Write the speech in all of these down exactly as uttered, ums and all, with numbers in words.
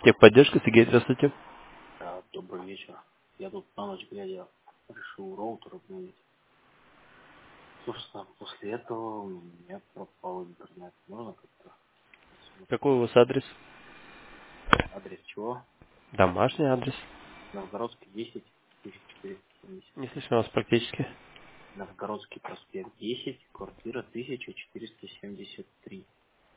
Техподдержка, Сергей, здравствуйте. Да, добрый вечер. Я тут на ночь глядя решил роутер обновить. Собственно, после этого у меня пропал интернет. Можно как-то Какой у посмотреть? вас адрес? Адрес чего? Домашний адрес. Новгородский десять, тысяча четыреста семьдесят Не три. слышно вас практически. Новгородский проспект десять, квартира тысяча четыреста семьдесят три.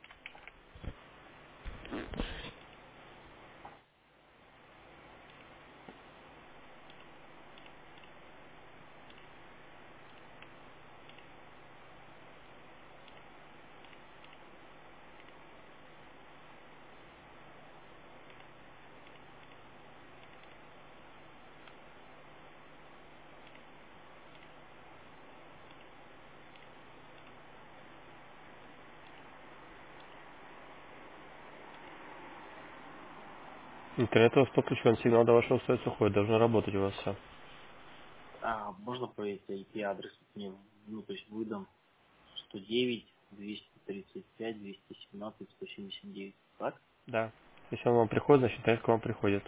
Интернет у вас подключен, сигнал до вашего устройства уходит, должно работать у вас все. А можно проверить ай пи-адрес? Мне, ну, то есть выдам сто девять, двести тридцать пять, двести семнадцать, сто семьдесят девять. Так? Да. Если он вам приходит, значит интернет к вам приходит.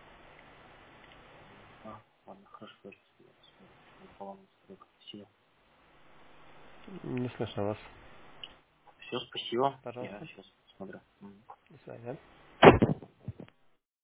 А, ладно, хорошо, хорошо. Спасибо. Спасибо. Не слышно вас. Все, спасибо. Я Пожалуйста. сейчас смотрю. Мгм. До свидания.